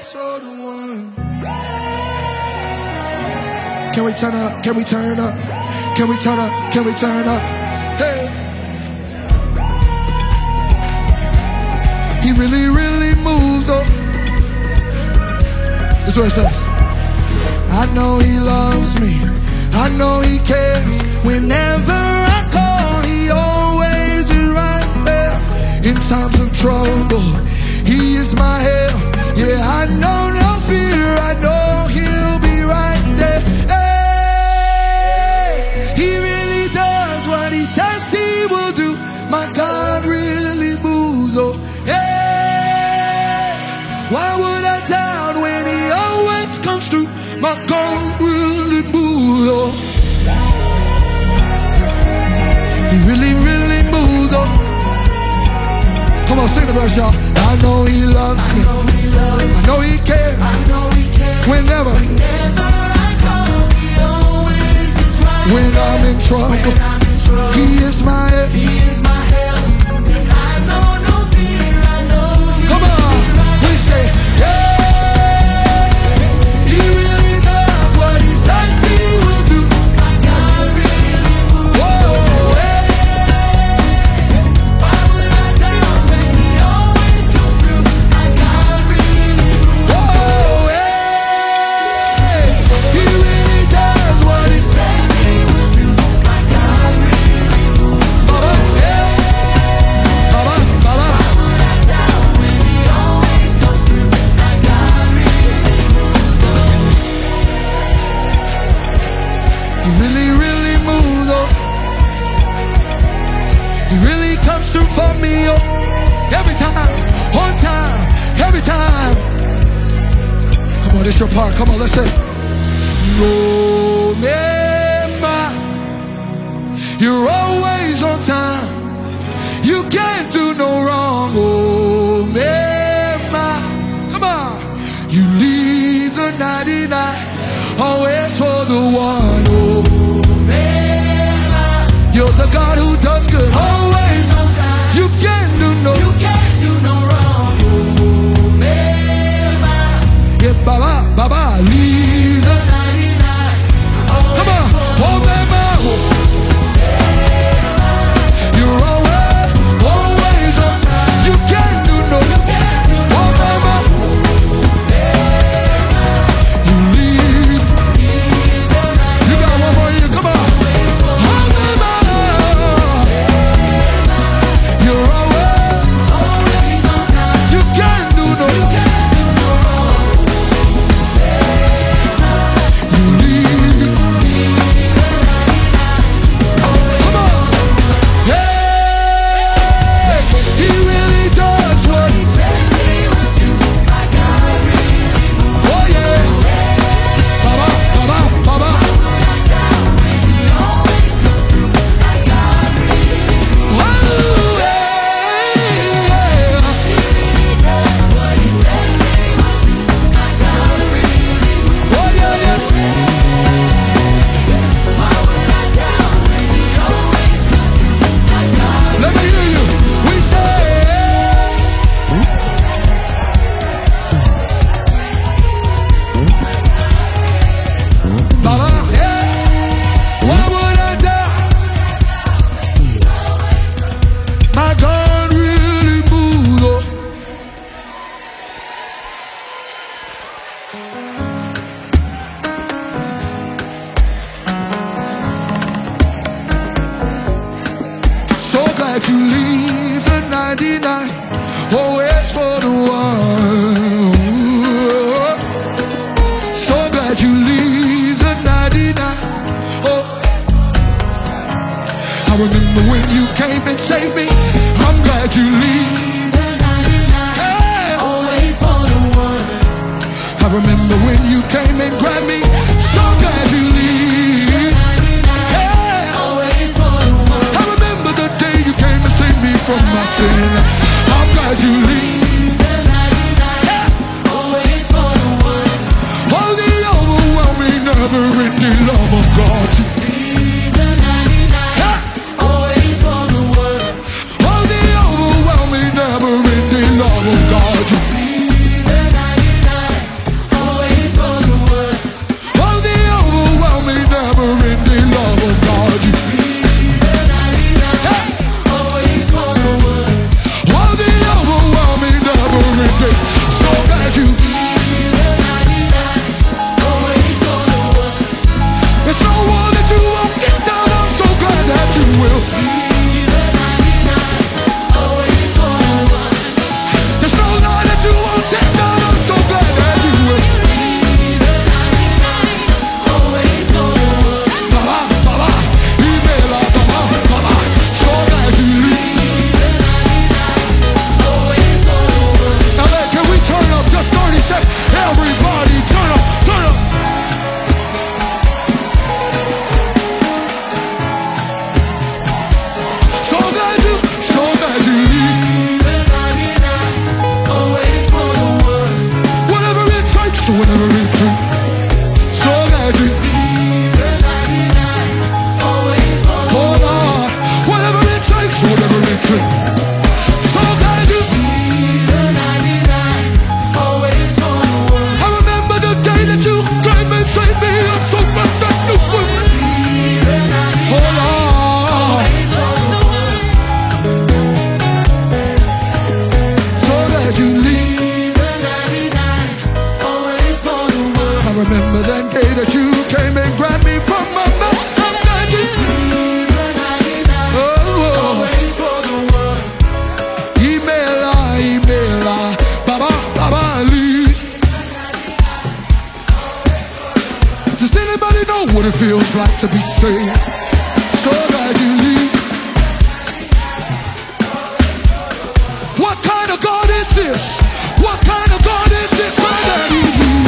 always for the one. Can we turn up? Can we turn up? Can we turn up? Can we turn up? Hey. He really, really moves up. This is what it says. I know he loves me. I know he cares. Whenever I call, he always is right there. In times of trouble, he is my help. Yeah, I know no fear. I know he'll be right there. Hey, he really does what he says he will do. My God really moves. Oh, hey, why would I doubt when he always comes through? My God really moves. Oh, he really, really moves. Oh, come on, sing the verse, y'all. I know he loves me. I know he cares. Whenever I call, he always is right. When I'm in trouble, he is my help. And I know no fear. I know he come on, we say, yeah. He really does what he says he will do. My God really moves. Whoa, hey. Why would I doubt when he always comes through? My God really moves. Whoa, hey. He really does what he says he will do. My God really moves. Baba, yeah. Baba, Baba. Why would I doubt when he always comes through? My God really moves. He really, really moves. Oh, he really comes through for me. Oh, every time, on time, every time. Come on, this your part. Come on, let's say. No, man, you're always on time. You can't do no wrong. Oh, man, come on. You leave the 99, always for the one. Oh, man, you're the God who does good. Always on time. You can't do no wrong. Oh, man, yeah, Baba, Baba, leave the 99. Come on, oh, man, you're always on time. You can't do no wrong. Oh, man, you leave. You got one more year, come on. Oh, man, you're always on time. You can't do no wrong. You leave. Come on. Hey, he really does what he says he will do. My God really moves. Oh yeah. Baba, Baba, Baba. Why would I doubt when he always comes through? My God really moves. Oh yeah. He really does what he says he will do. My God really moves. Oh yeah, yeah. Why would I doubt when he always comes through? My God. Let me hear you. We say. Baba, yeah. Why would I doubt? My God really moves. Oh. So glad you leave the 99, always for the one. So glad you leave the 99. Oh, I remember when you came and saved me. I'm glad you leave the 99, hey. Always for the one. I remember when you came and grabbed me. So glad you leave. Hey. Always for the one. I remember the day you came and saved me from my sin. I'm glad you leave the 99. Hey. Always for the one. Oh, the overwhelming, never-ending love of God. You leave the 99. Hey. Always for the one. Oh, the overwhelming, never-ending love of God. You leave the 99. Everybody turn up, turn up. So glad you leave. Always for the one. Whatever it takes, whatever it takes. So glad you Leave the 99. Always for the hold on. Whatever it takes, whatever it takes. So glad you leave the 99. Always for the one. I remember the day that you came and saved me. I'm so glad that you would. Leave the 99. Hold on. Always for the one. So glad you leave. Leave the 99. Always for the one. I remember that day that you came and grabbed me from my mouth. So glad you Leave the 99. oh, Always for the one. email, Baba, Baba, leave. Does anybody know what it feels like to be saved? So glad you leave. What kind of God is this? What kind of God is this? So glad you leave.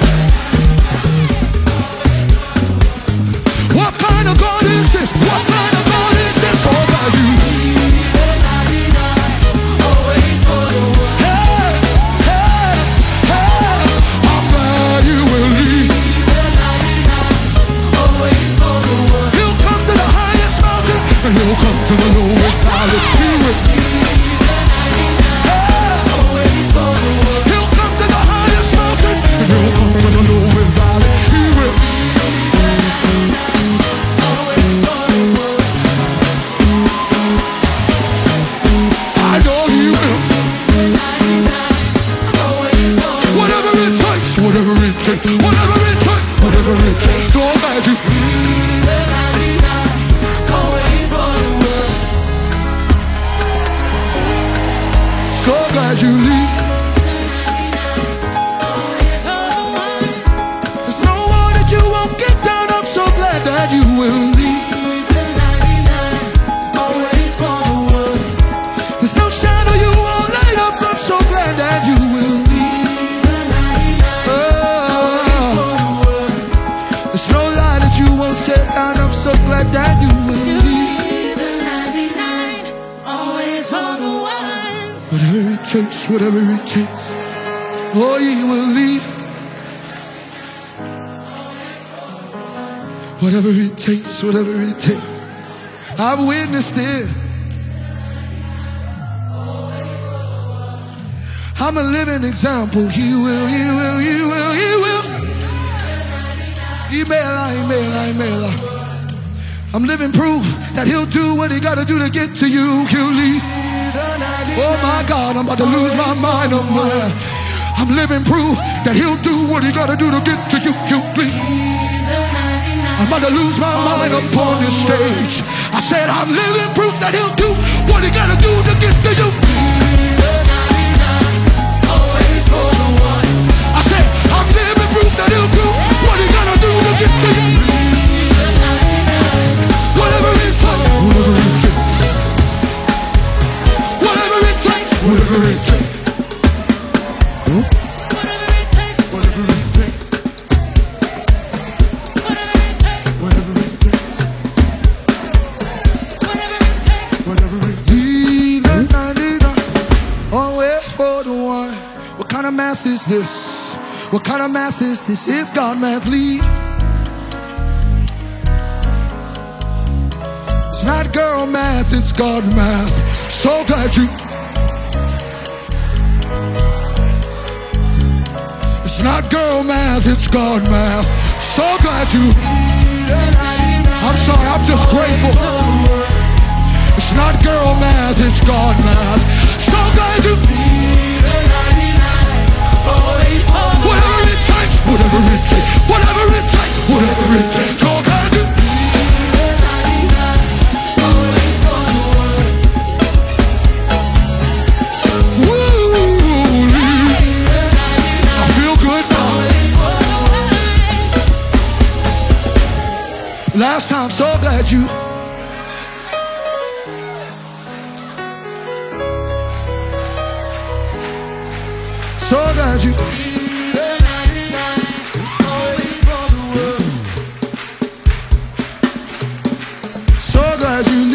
What kind of God is this? What kind of God is this? So glad you leave. Leave the 99. Always for the one. Hey, hey, hey, I'm glad you will leave. Leave the 99. Always for the one. He'll come to the highest mountain and he'll come to the lowest valley. He will. Leave the 99. Always for the one. He'll come to the highest mountain and he'll come to the lowest valley. He will. Always for the one. I know he will. 99. Always for the one. Whatever it takes, whatever it takes, whatever it takes, whatever it takes. So glad you. Leave the 99. Always for the one. So glad you leave. Always for the one. There's no one that you won't get down. I'm so glad that you will leave. Leave the 99. Always for the one. There's no shadow you won't light up. I'm so glad that you will leave. Leave the 99. Oh, For the one. there's no lie that you won't set down. I'm so glad that you will leave. Leave the 99. Always for the one. Whatever it takes, whatever it takes. Oh, he will leave. Whatever it takes, whatever it takes. I've witnessed it. I'm a living example. He will, he will, he will, he will. Email. I'm living proof that he'll do what he gotta do to get to you. He'll leave. Oh my God, I'm about to lose my mind. I'm living proof that he'll do what he gotta do to get to you. He'll leave. I'm about to lose my mind upon this stage. I said I'm living proof that he'll do what he gotta do to get to you. Leave the 99. Always for the one. I said I'm living proof that he'll do what he gotta do to get to you. Leave the 99. Whatever it takes, whatever it takes. Whatever it takes, whatever it takes. Whatever it takes. Whatever it takes, Whatever it takes. whatever it takes, Whatever it takes. whatever it takes. Leave the 99, always for the one. What kind of math is this? What kind of math is this? It's God math, lead. It's not girl math, it's God math. So glad you. It's not girl math, it's God math. So glad you. I'm sorry, I'm just grateful. It's not girl math, it's God math. So glad you. Always for the one. Whatever it takes, whatever it takes, whatever it takes, whatever it takes. So glad you. Always for the one. Woo, I feel good now. Always for the one. Last time, so glad you. So glad you. Leave the 99. as you